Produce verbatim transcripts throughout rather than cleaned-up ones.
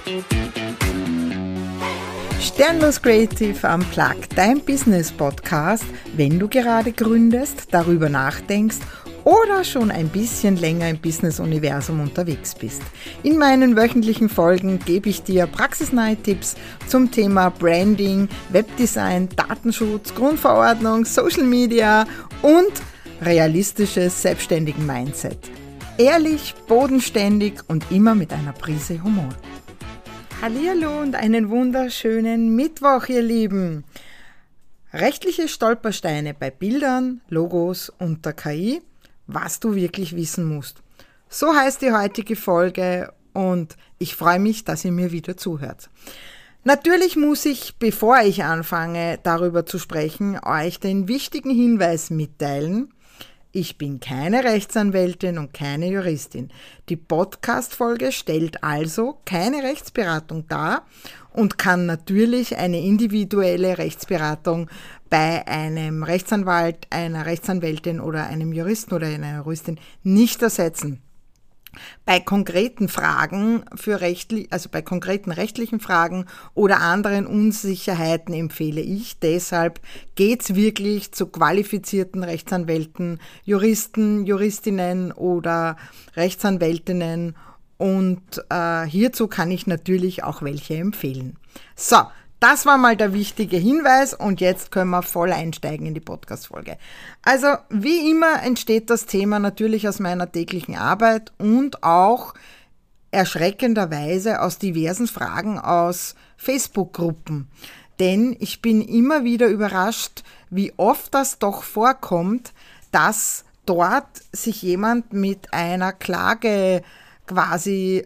Sternlos Creative Unplugged, dein Business-Podcast, wenn du gerade gründest, darüber nachdenkst oder schon ein bisschen länger im Business-Universum unterwegs bist. In meinen wöchentlichen Folgen gebe ich dir praxisnahe Tipps zum Thema Branding, Webdesign, Datenschutz, Grundverordnung, Social Media und realistisches selbstständigen Mindset. Ehrlich, bodenständig und immer mit einer Prise Humor. Hallihallo und einen wunderschönen Mittwoch, ihr Lieben. Rechtliche Stolpersteine bei Bildern, Logos und der K I, was du wirklich wissen musst. So heißt die heutige Folge und ich freue mich, dass ihr mir wieder zuhört. Natürlich muss ich, bevor ich anfange, darüber zu sprechen, euch den wichtigen Hinweis mitteilen. Ich bin keine Rechtsanwältin und keine Juristin. Die Podcast-Folge stellt also keine Rechtsberatung dar und kann natürlich eine individuelle Rechtsberatung bei einem Rechtsanwalt, einer Rechtsanwältin oder einem Juristen oder einer Juristin nicht ersetzen. Bei konkreten Fragen für rechtlich, also bei konkreten rechtlichen Fragen oder anderen Unsicherheiten empfehle ich deshalb, geht's wirklich zu qualifizierten Rechtsanwälten, Juristen, Juristinnen oder Rechtsanwältinnen und äh, hierzu kann ich natürlich auch welche empfehlen. So. Das war mal der wichtige Hinweis und jetzt können wir voll einsteigen in die Podcast-Folge. Also wie immer entsteht das Thema natürlich aus meiner täglichen Arbeit und auch erschreckenderweise aus diversen Fragen aus Facebook-Gruppen. Denn ich bin immer wieder überrascht, wie oft das doch vorkommt, dass dort sich jemand mit einer Klage quasi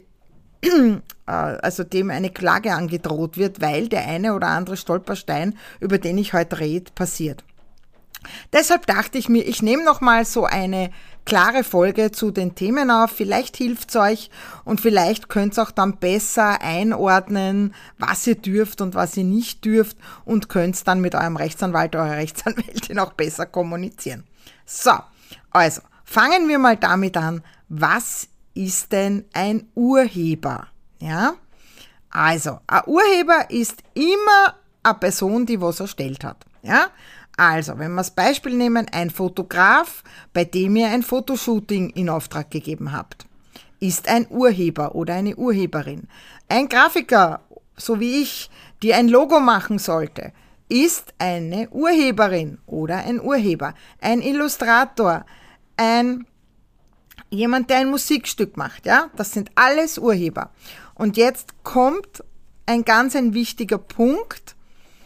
also dem eine Klage angedroht wird, weil der eine oder andere Stolperstein, über den ich heute rede, passiert. Deshalb dachte ich mir, ich nehme nochmal so eine klare Folge zu den Themen auf, vielleicht hilft's euch und vielleicht könnt ihr auch dann besser einordnen, was ihr dürft und was ihr nicht dürft und könnt dann mit eurem Rechtsanwalt, eurer Rechtsanwältin auch besser kommunizieren. So, also fangen wir mal damit an, was ist denn ein Urheber? Ja, also ein Urheber ist immer eine Person, die was erstellt hat. Ja, also wenn wir das Beispiel nehmen, ein Fotograf, bei dem ihr ein Fotoshooting in Auftrag gegeben habt, ist ein Urheber oder eine Urheberin. Ein Grafiker, so wie ich, die ein Logo machen sollte, ist eine Urheberin oder ein Urheber. Ein Illustrator, ein jemand, der ein Musikstück macht, ja, das sind alles Urheber. Und jetzt kommt ein ganz ein wichtiger Punkt.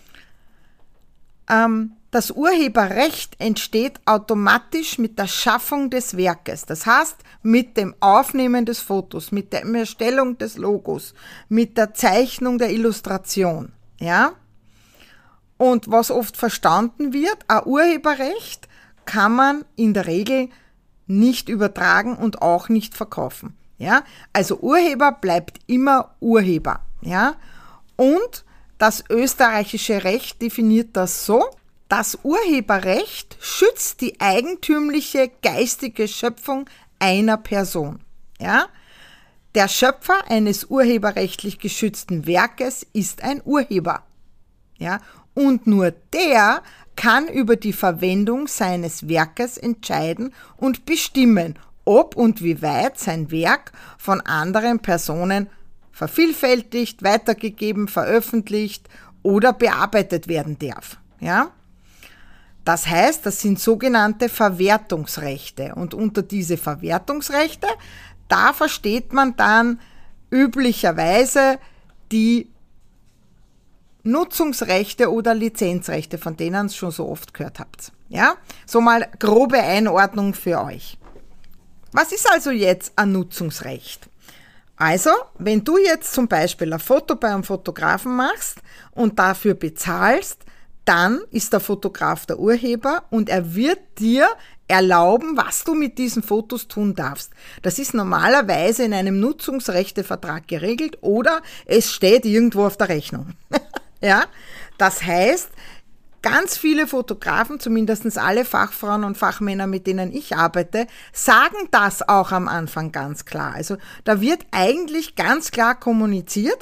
Ähm, das Urheberrecht entsteht automatisch mit der Schaffung des Werkes. Das heißt, mit dem Aufnehmen des Fotos, mit der Erstellung des Logos, mit der Zeichnung der Illustration, ja. Und was oft verstanden wird, ein Urheberrecht kann man in der Regel nicht übertragen und auch nicht verkaufen. Ja, also Urheber bleibt immer Urheber. Ja, und das österreichische Recht definiert das so: Das Urheberrecht schützt die eigentümliche geistige Schöpfung einer Person. Ja, der Schöpfer eines urheberrechtlich geschützten Werkes ist ein Urheber. Ja, und nur der kann über die Verwendung seines Werkes entscheiden und bestimmen, ob und wie weit sein Werk von anderen Personen vervielfältigt, weitergegeben, veröffentlicht oder bearbeitet werden darf. Ja? Das heißt, das sind sogenannte Verwertungsrechte und unter diese Verwertungsrechte, da versteht man dann üblicherweise die Nutzungsrechte oder Lizenzrechte, von denen ihr schon so oft gehört habt. Ja? So mal grobe Einordnung für euch. Was ist also jetzt ein Nutzungsrecht? Also, wenn du jetzt zum Beispiel ein Foto bei einem Fotografen machst und dafür bezahlst, dann ist der Fotograf der Urheber und er wird dir erlauben, was du mit diesen Fotos tun darfst. Das ist normalerweise in einem Nutzungsrechtevertrag geregelt oder es steht irgendwo auf der Rechnung. Ja, das heißt, ganz viele Fotografen, zumindest alle Fachfrauen und Fachmänner, mit denen ich arbeite, sagen das auch am Anfang ganz klar. Also da wird eigentlich ganz klar kommuniziert,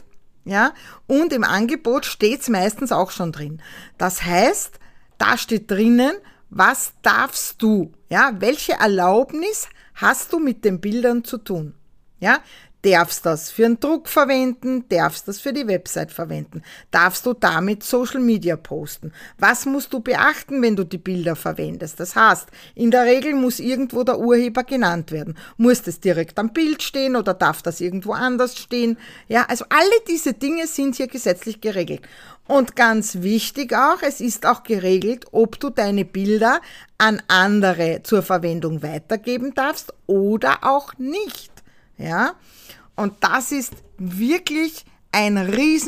Ja, und im Angebot steht's meistens auch schon drin. Das heißt, da steht drinnen, was darfst du, ja, welche Erlaubnis hast du mit den Bildern zu tun, ja, darfst das für einen Druck verwenden, darfst das für die Website verwenden, darfst du damit Social Media posten, was musst du beachten, wenn du die Bilder verwendest, das heißt, in der Regel muss irgendwo der Urheber genannt werden, muss das direkt am Bild stehen oder darf das irgendwo anders stehen, ja, also alle diese Dinge sind hier gesetzlich geregelt. Und ganz wichtig auch, es ist auch geregelt, ob du deine Bilder an andere zur Verwendung weitergeben darfst oder auch nicht, ja. Und das ist wirklich ein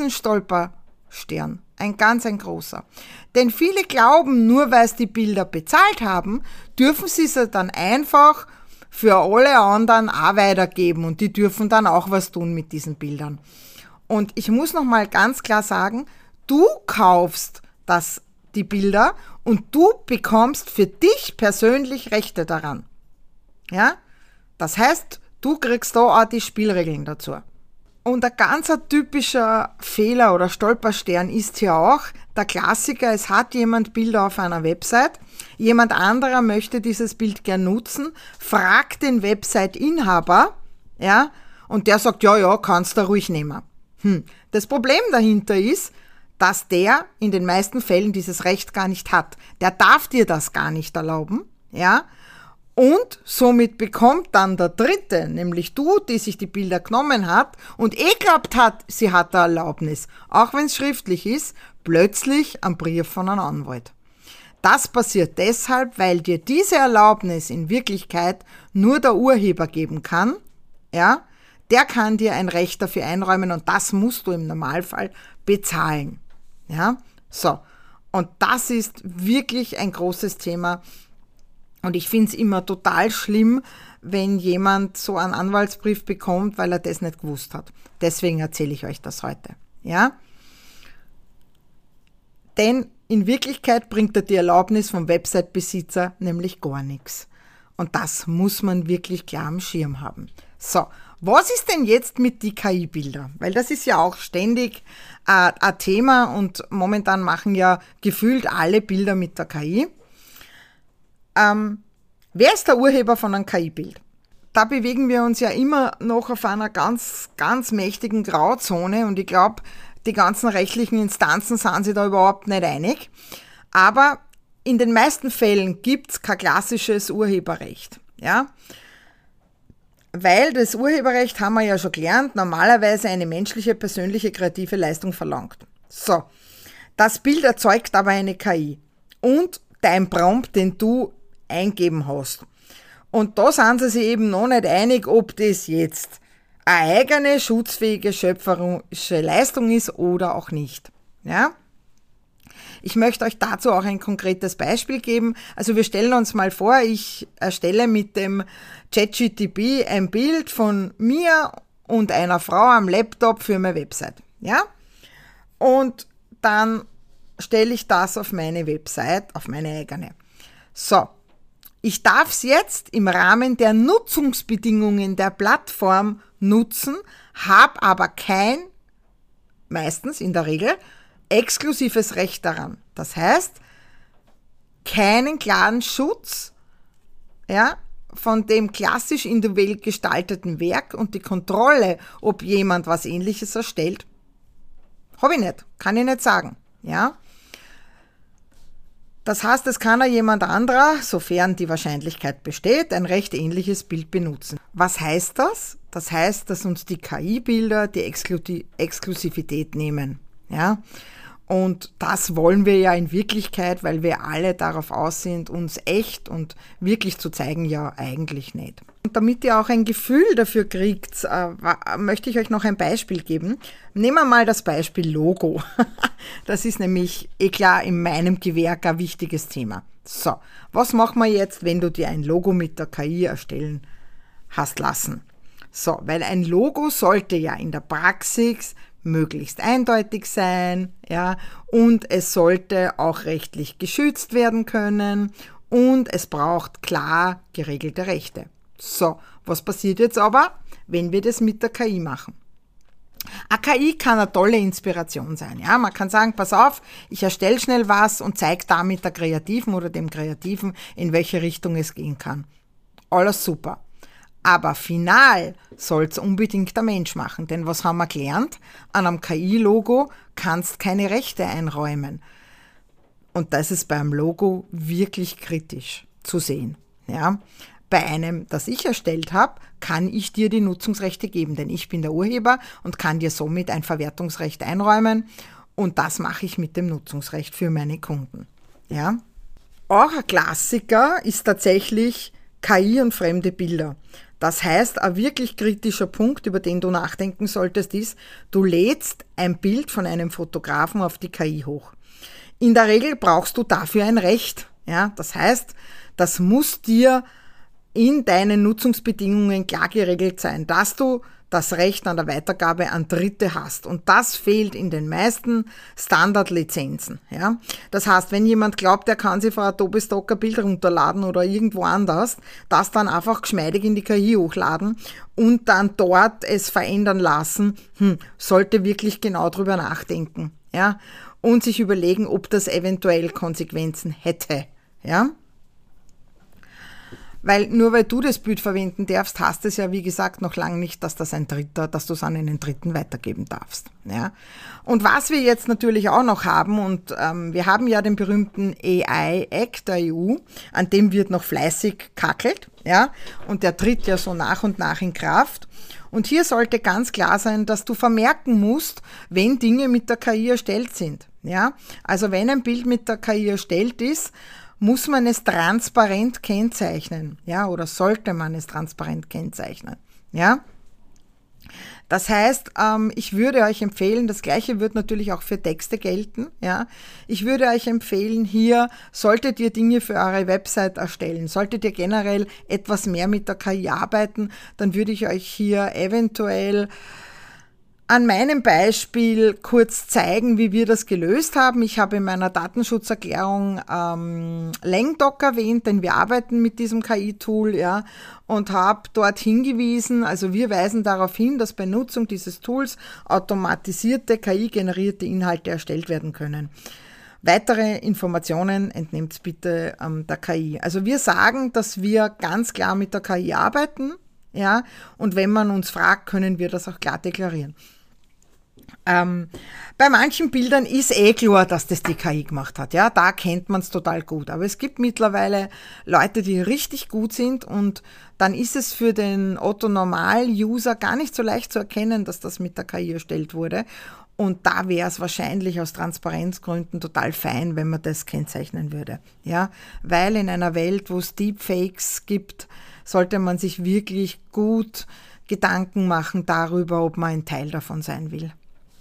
Riesenstolperstern, ein ganz, ein großer. Denn viele glauben, nur weil sie die Bilder bezahlt haben, dürfen sie sie dann einfach für alle anderen auch weitergeben und die dürfen dann auch was tun mit diesen Bildern. Und ich muss nochmal ganz klar sagen, du kaufst das, die Bilder und du bekommst für dich persönlich Rechte daran. Ja? Das heißt, du kriegst da auch die Spielregeln dazu. Und ein ganz typischer Fehler oder Stolperstern ist hier auch der Klassiker, es hat jemand Bilder auf einer Website, jemand anderer möchte dieses Bild gern nutzen, fragt den Website-Inhaber, ja, und der sagt, ja, ja, kannst du ruhig nehmen. Hm. Das Problem dahinter ist, dass der in den meisten Fällen dieses Recht gar nicht hat. Der darf dir das gar nicht erlauben, ja, und somit bekommt dann der Dritte, nämlich du, die sich die Bilder genommen hat und eh glaubt hat, sie hat eine Erlaubnis, auch wenn es schriftlich ist, plötzlich einen Brief von einem Anwalt. Das passiert deshalb, weil dir diese Erlaubnis in Wirklichkeit nur der Urheber geben kann, ja, der kann dir ein Recht dafür einräumen und das musst du im Normalfall bezahlen, ja, so. Und das ist wirklich ein großes Thema. Und ich finde es immer total schlimm, wenn jemand so einen Anwaltsbrief bekommt, weil er das nicht gewusst hat. Deswegen erzähle ich euch das heute. Ja? Denn in Wirklichkeit bringt er die Erlaubnis vom Website-Besitzer nämlich gar nichts. Und das muss man wirklich klar am Schirm haben. So, was ist denn jetzt mit die K I-Bilder? Weil das ist ja auch ständig äh, ein Thema und momentan machen ja gefühlt alle Bilder mit der K I. Ähm, wer ist der Urheber von einem K I-Bild? Da bewegen wir uns ja immer noch auf einer ganz, ganz mächtigen Grauzone und ich glaube, die ganzen rechtlichen Instanzen sind sich da überhaupt nicht einig. Aber in den meisten Fällen gibt es kein klassisches Urheberrecht. Ja? Weil das Urheberrecht, haben wir ja schon gelernt, normalerweise eine menschliche, persönliche, kreative Leistung verlangt. So, das Bild erzeugt aber eine K I und dein Prompt, den du eingeben hast. Und da sind sie sich eben noch nicht einig, ob das jetzt eine eigene, schutzfähige, schöpferische Leistung ist oder auch nicht. Ja? Ich möchte euch dazu auch ein konkretes Beispiel geben. Also wir stellen uns mal vor, ich erstelle mit dem ChatGPT ein Bild von mir und einer Frau am Laptop für meine Website. Ja? Und dann stelle ich das auf meine Website, auf meine eigene. So, ich darf es jetzt im Rahmen der Nutzungsbedingungen der Plattform nutzen, habe aber kein, meistens in der Regel, exklusives Recht daran. Das heißt, keinen klaren Schutz, ja, von dem klassisch individuell gestalteten Werk und die Kontrolle, ob jemand was Ähnliches erstellt, habe ich nicht, kann ich nicht sagen, ja. Das heißt, es kann auch jemand anderer, sofern die Wahrscheinlichkeit besteht, ein recht ähnliches Bild benutzen. Was heißt das? Das heißt, dass uns die K I-Bilder die Exklu- Exklusivität nehmen. Ja? Und das wollen wir ja in Wirklichkeit, weil wir alle darauf aus sind, uns echt und wirklich zu zeigen, ja eigentlich nicht. Und damit ihr auch ein Gefühl dafür kriegt, äh, möchte ich euch noch ein Beispiel geben. Nehmen wir mal das Beispiel Logo. Das ist nämlich eh klar in meinem Gewerk ein wichtiges Thema. So, was machen wir jetzt, wenn du dir ein Logo mit der K I erstellen hast lassen? So, weil ein Logo sollte ja in der Praxis möglichst eindeutig sein, ja, und es sollte auch rechtlich geschützt werden können und es braucht klar geregelte Rechte. So, was passiert jetzt aber, wenn wir das mit der K I machen? Eine K I kann eine tolle Inspiration sein. Ja, man kann sagen, pass auf, ich erstelle schnell was und zeige damit der Kreativen oder dem Kreativen, in welche Richtung es gehen kann. Alles super. Aber final soll es unbedingt der Mensch machen. Denn was haben wir gelernt? An einem K I-Logo kannst keine Rechte einräumen. Und das ist beim Logo wirklich kritisch zu sehen. Ja? Bei einem, das ich erstellt habe, kann ich dir die Nutzungsrechte geben, denn ich bin der Urheber und kann dir somit ein Verwertungsrecht einräumen und das mache ich mit dem Nutzungsrecht für meine Kunden. Ja? Auch ein Klassiker ist tatsächlich K I und fremde Bilder. Das heißt, ein wirklich kritischer Punkt, über den du nachdenken solltest, ist, du lädst ein Bild von einem Fotografen auf die K I hoch. In der Regel brauchst du dafür ein Recht. Ja? Das heißt, das muss dir in deinen Nutzungsbedingungen klar geregelt sein, dass du das Recht an der Weitergabe an Dritte hast. Und das fehlt in den meisten Standardlizenzen. Ja? Das heißt, wenn jemand glaubt, er kann sich von Adobe Stock ein Bild runterladen oder irgendwo anders, das dann einfach geschmeidig in die K I hochladen und dann dort es verändern lassen, hm, sollte wirklich genau drüber nachdenken. Ja? Und sich überlegen, ob das eventuell Konsequenzen hätte. Ja? Weil nur weil du das Bild verwenden darfst, heißt es ja, wie gesagt, noch lange nicht, dass das ein Dritter, dass du es an einen Dritten weitergeben darfst. Ja? Und was wir jetzt natürlich auch noch haben, und ähm, wir haben ja den berühmten A I-Act der E U, an dem wird noch fleißig kackelt, ja, und der tritt ja so nach und nach in Kraft. Und hier sollte ganz klar sein, dass du vermerken musst, wenn Dinge mit der K I erstellt sind. Ja? Also wenn ein Bild mit der K I erstellt ist, muss man es transparent kennzeichnen, ja, oder sollte man es transparent kennzeichnen, ja. Das heißt, ähm, ich würde euch empfehlen, das Gleiche wird natürlich auch für Texte gelten, ja. Ich würde euch empfehlen, hier solltet ihr Dinge für eure Website erstellen, solltet ihr generell etwas mehr mit der K I arbeiten, dann würde ich euch hier eventuell an meinem Beispiel kurz zeigen, wie wir das gelöst haben. Ich habe in meiner Datenschutzerklärung ähm, LangDoc erwähnt, denn wir arbeiten mit diesem K I-Tool, ja, und habe dort hingewiesen, also wir weisen darauf hin, dass bei Nutzung dieses Tools automatisierte K I-generierte Inhalte erstellt werden können. Weitere Informationen entnehmt bitte ähm, der K I. Also wir sagen, dass wir ganz klar mit der K I arbeiten, ja, und wenn man uns fragt, können wir das auch klar deklarieren. Ähm, bei manchen Bildern ist eh klar, dass das die K I gemacht hat. Ja, da kennt man es total gut. Aber es gibt mittlerweile Leute, die richtig gut sind und dann ist es für den Otto-Normal-User gar nicht so leicht zu erkennen, dass das mit der K I erstellt wurde. Und da wäre es wahrscheinlich aus Transparenzgründen total fein, wenn man das kennzeichnen würde. Ja, weil in einer Welt, wo es Deepfakes gibt, sollte man sich wirklich gut Gedanken machen darüber, ob man ein Teil davon sein will.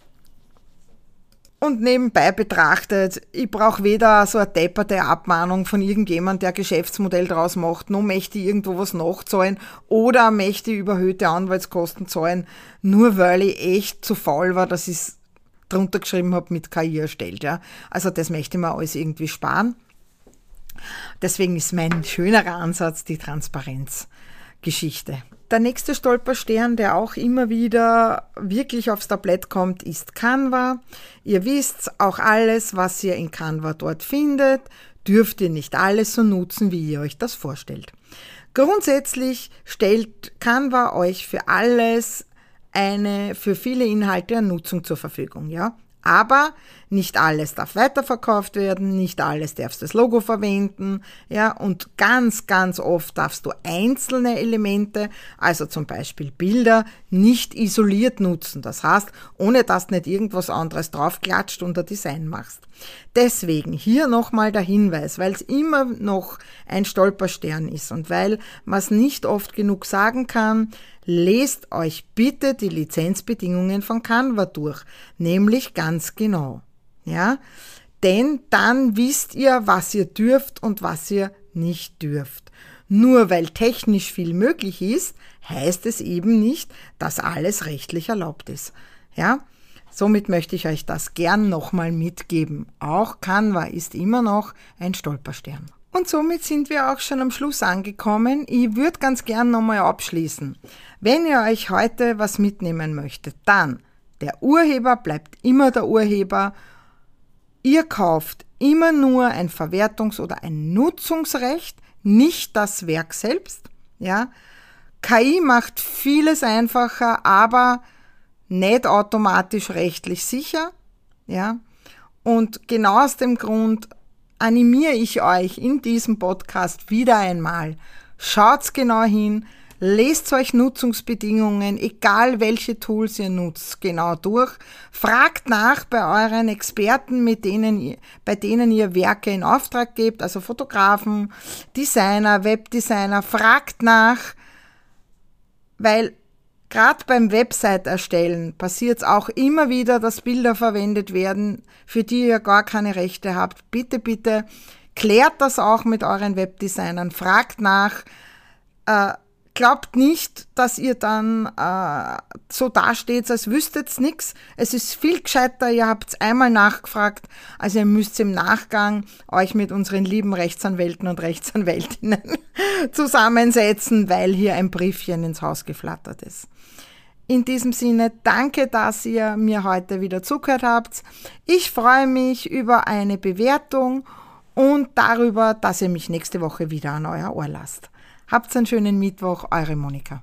Und nebenbei betrachtet, ich brauche weder so eine depperte Abmahnung von irgendjemand, der Geschäftsmodell draus macht, noch möchte ich irgendwo was nachzahlen oder möchte ich überhöhte Anwaltskosten zahlen, nur weil ich echt zu faul war, dass ich es drunter geschrieben habe, mit K I erstellt. Ja. Also das möchte ich mir alles irgendwie sparen. Deswegen ist mein schönerer Ansatz die Transparenzgeschichte. Der nächste Stolperstern, der auch immer wieder wirklich aufs Tablett kommt, ist Canva. Ihr wisst, auch alles, was ihr in Canva dort findet, dürft ihr nicht alles so nutzen, wie ihr euch das vorstellt. Grundsätzlich stellt Canva euch für alles eine, für viele Inhalte eine Nutzung zur Verfügung, ja. Aber nicht alles darf weiterverkauft werden, nicht alles darfst das Logo verwenden, ja, und ganz, ganz oft darfst du einzelne Elemente, also zum Beispiel Bilder, nicht isoliert nutzen. Das heißt, ohne dass du nicht irgendwas anderes draufklatscht und ein Design machst. Deswegen hier nochmal der Hinweis, weil es immer noch ein Stolperstern ist und weil man es nicht oft genug sagen kann, lest euch bitte die Lizenzbedingungen von Canva durch, nämlich ganz genau, ja, denn dann wisst ihr, was ihr dürft und was ihr nicht dürft. Nur weil technisch viel möglich ist, heißt es eben nicht, dass alles rechtlich erlaubt ist, ja. Somit möchte ich euch das gern nochmal mitgeben. Auch Canva ist immer noch ein Stolperstern. Und somit sind wir auch schon am Schluss angekommen. Ich würde ganz gern nochmal abschließen. Wenn ihr euch heute was mitnehmen möchtet, dann Der Urheber bleibt immer der Urheber. Ihr kauft immer nur ein Verwertungs- oder ein Nutzungsrecht, nicht das Werk selbst. Ja? K I macht vieles einfacher, aber nicht automatisch rechtlich sicher. Ja? Und genau aus dem Grund animiere ich euch in diesem Podcast wieder einmal. Schaut genau hin, lest euch Nutzungsbedingungen, egal welche Tools ihr nutzt, genau durch. Fragt nach bei euren Experten, mit denen ihr, bei denen ihr Werke in Auftrag gebt, also Fotografen, Designer, Webdesigner. Fragt nach, weil gerade beim Website-Erstellen passiert es auch immer wieder, dass Bilder verwendet werden, für die ihr gar keine Rechte habt. Bitte, bitte klärt das auch mit euren Webdesignern. Fragt nach. Äh, glaubt nicht, dass ihr dann äh, so dasteht, als wüsstet ihr nichts. Es ist viel gescheiter, ihr habt einmal nachgefragt, also ihr müsst im Nachgang euch mit unseren lieben Rechtsanwälten und Rechtsanwältinnen zusammensetzen, weil hier ein Briefchen ins Haus geflattert ist. In diesem Sinne, danke, dass ihr mir heute wieder zugehört habt. Ich freue mich über eine Bewertung und darüber, dass ihr mich nächste Woche wieder an euer Ohr lasst. Habt einen schönen Mittwoch, eure Monika.